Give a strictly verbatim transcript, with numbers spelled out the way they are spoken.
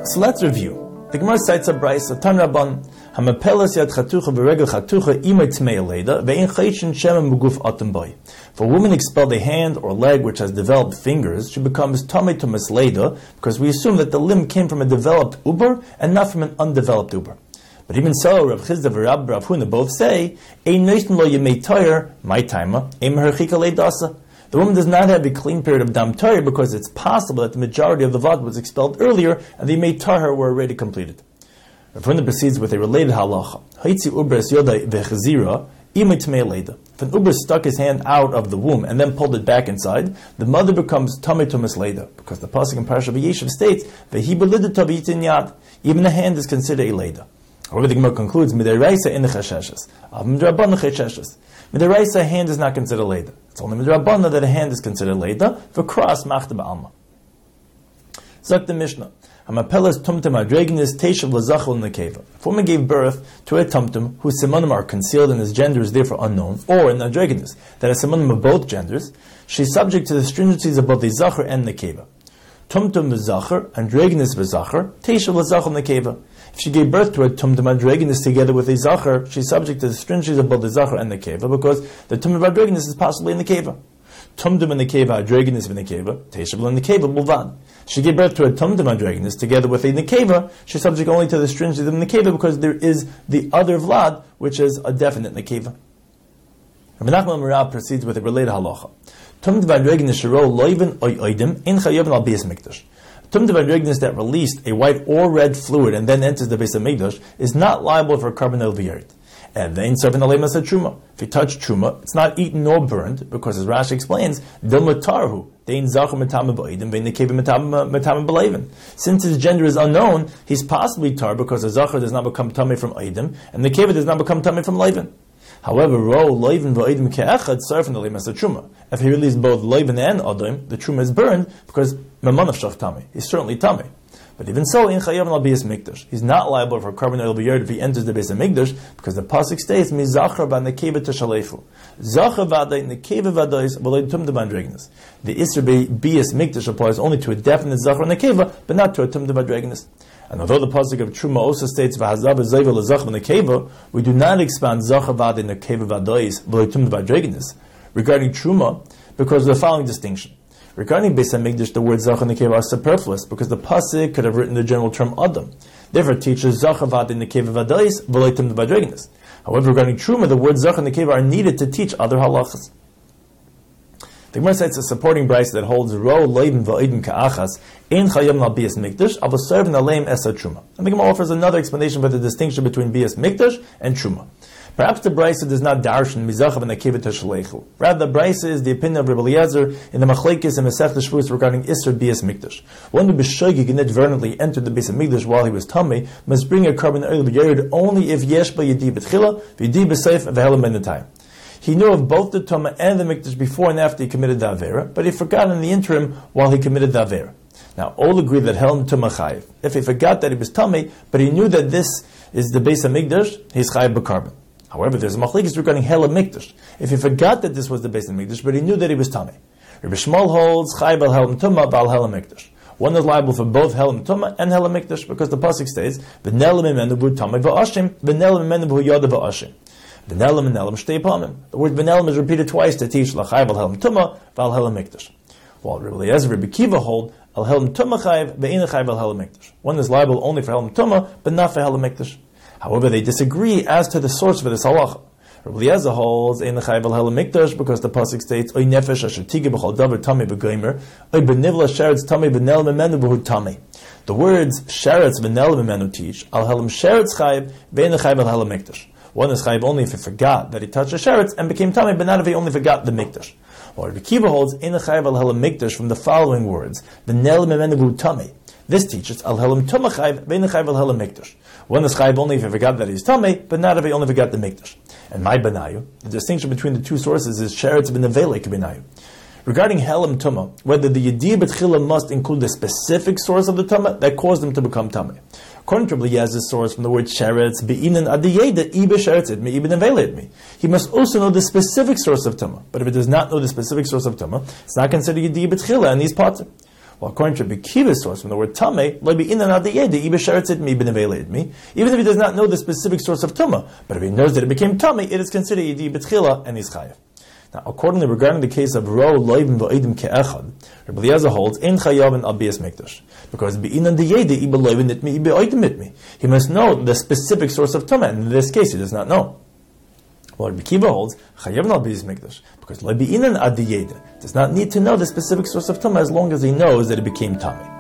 So let's review. The Gemara cites a brayso, Tan Rabban, Hamapelas yad chatucha v'regel chatucha imay tmei leida ve'in chayshin shemen b'guf atem boy. If a woman expelled a hand or leg which has developed fingers, she becomes tamei tumas leida because we assume that the limb came from a developed uber and not from an undeveloped uber. But even so, Rav Chizda v'Rab Rav Huna both say, Ein noishn lo yemei toyer, my taima, ein merchika leidasa. The woman does not have a clean period of dam toyer because it's possible that the majority of the vad was expelled earlier and the yemei toyer were already completed. Rav Huna proceeds with a related halacha. Haitzi ubres yodai v'chazira, imay tmei leida. If an uber stuck his hand out of the womb and then pulled it back inside, the mother becomes tamei tumas leida, because the pasuk in Parashat Vayeshev states, V'hi b'lida tabitin yad. Even a hand is considered a leida. However, the Gemara concludes, Midaraisa in the chesheshes. Av midrabban chesheshes. Midaraisa, a hand is not considered leida. It's only midrabban that a hand is considered leida. For cross, machta ba'alma. Zok the Mishnah. Hamapelas tumtum adreginus teishav lazachol nekeva. If a woman gave birth to a tumtum whose simonim are concealed and his gender is therefore unknown, or an adreginus that has simonim of both genders, she is subject to the stringencies of both the zachar and nekeva. Tumtum v'zachar, andreginus v'zachar, teishav lazachol nekeva. If she gave birth to a tumtum adreginus together with a zachar, she is subject to the stringencies of both the zachar and the keva, because the tumtum adreginus is possibly in the keva. Tumtum in the keva, adreginus in the keva, teishav in the keva, mulvad. She gave birth to a tumtum adreginus together with a nekeva, she is subject only to the stringencies of the nekeva, because there is the other vlad, which is a definite nekeva. Rabbi Nachman Merav proceeds with a related halacha. Tumtum adreginus shiro loiven oy oidim in chayav al beis mikdash. Tumtum adreginus that released a white or red fluid and then enters the Beis HaMikdash is not liable for carbon elviyert. And then serving the lemas at truma. If you touch truma, it's not eaten nor burned, because as Rashi explains, dilma tarhu dein zacher metame ba'edim vein nekeva metame b'leivin. Since his gender is unknown, he's possibly tar because the zacher does not become tame from edim and the keva does not become tame from leivin. However, ro leivin va'edim ke'echad serving the lemas at truma. If he released both leivin and edim, the truma is burned because memanav shach tame. He's certainly tame. But even so, in chayav al beis mikdash, he's not liable for carbon oil b'yerd if he enters the Beis HaMikdash, because the pasuk states, "Mi zachar ba nekeva teshalechu." Zachar v'adai nekeva v'adais v'loy tumtum adreginus. The isur beis mikdash applies only to a definite zachar nekeva, but not to a tumtum adreginus. And although the pasuk of Truma also states v'hazav zayvel l'zachar nekeva, we do not expand zachar v'adai nekeva v'adais v'loy tumtum adreginus regarding Truma, because of the following distinction. Regarding Beis HaMikdash, the words Zachar Nekeva are superfluous, because the pasuk could have written the general term Adam. Therefore, it teaches Zachar V'adai Nekeva V'adais V'leitim V'adreginus. However, regarding Truma, the words Zachar Nekeva are needed to teach other halachas. The Gemara cites a supporting brayso that holds Ro Leivin V'Odim Ka'achas Ein Chayam Al Beis Mikdash Ava Servin Aleim Esa Truma. And the Gemara offers another explanation for the distinction between Beis Mikdash and Truma. Perhaps the brayso does not darshan mizachav and nekeva teshleichu. Rather, the brayso is the opinion of Rabbi Eliezer in the machlekes and Masechta Shvuos regarding Isser Beis Mikdash. One who b'shoigig inadvertently entered the Beis HaMikdash while he was tamei must bring a carbon oil b'yered only if yesh ba yedi b'tchila v'yedi b'seif v'helam ben time. He knew of both the Tumah and the Mikdash before and after he committed the Avera, but he forgot in the interim while he committed the Avera. Now, all agree that Helam Tumah chayiv. If he forgot that he was tamei, but he knew that this is the Beis HaMikdash, he's chayiv b'carbon. However, there's a machlekes regarding Helam Mikdash. If he forgot that this was the Beis HaMikdash, but he knew that he was tamei, Rabbi Shmuel holds chayiv al Helam Tumah b'al Helam Mikdash. One is liable for both Helam Tumah and Helam Mikdash, because the pasuk states v'nelam imenu b'hu tamei v'ashim v'nelam imenu b'hu yada v'ashim. V'nelam and nelam shtei pamim. The word v'nelam is repeated twice to teach l'chayiv al Helam Tumah v'al Helam Mikdash. While Rabbi Eliezer and Rabbi Kiva hold al Helam Tumah chayiv ve'ina chayiv al Helam Mikdash. One is liable only for Helam Tumah, but not for Helam Mikdash. However, they disagree as to the source for this halacha. Rabbi Eliezer holds ein chayiv al Helam Mikdash because the pasuk states oy nefesh asher tige b'chol davar tamei b'gomer oy benivla sheretz tamei b'nel memenu b'hu tamei. The words sheretz v'nel memenu teach al Helam sheretz chayiv ve'ein chayiv al Helam Mikdash. One is chayiv only if he forgot that he touched a sheretz and became tamei, but not if he only forgot the Mikdash. While Rabbi Kiva holds ein chayiv al Helam Mikdash from the following words v'nel memenu b'hu tamei. This teaches al Helam Tumah chayiv ve'ein chayiv al Helam Mikdash. One is chayiv only if he forgot that he's tamei, but not if he only forgot the Mikdash. And my benayu, the distinction between the two sources is sheretz b'nevelek benayu. Regarding Helam Tumah, whether the Yediyah B'tchila must include the specific source of the Tumah that caused him to become tamei. According to Rabbi Eliezer's source from the word sheretz, be'inan adiyeda ibe sheretz me ibe neveled me. He must also know the specific source of Tumah. But if it does not know the specific source of Tumah, it's not considered Yediyah B'tchila and these parts. Well, according to Rabbi Kiva's source from the word Tameh, even if he does not know the specific source of Tumah, but if he knows that it became Tameh, it is considered Yedi B'tchila and he's Chayav. Now, accordingly, regarding the case of Ro, Loivim, V'oidim Ke'echad, Rabbi Eliezer holds, Ein Chayav and Abiyas Mikdash. Because Be'inan D'yedi, Iba Loivim Nitmi, Iba Oidim Nitmi. He must know the specific source of Tumah, and in this case, he does not know. Well, Rabbi Kiva holds, Chayav and Abiyas Mikdash. Because Loibi'inan Adiyedi does not need to know the specific source of Tumah as long as he knows that it became Tameh.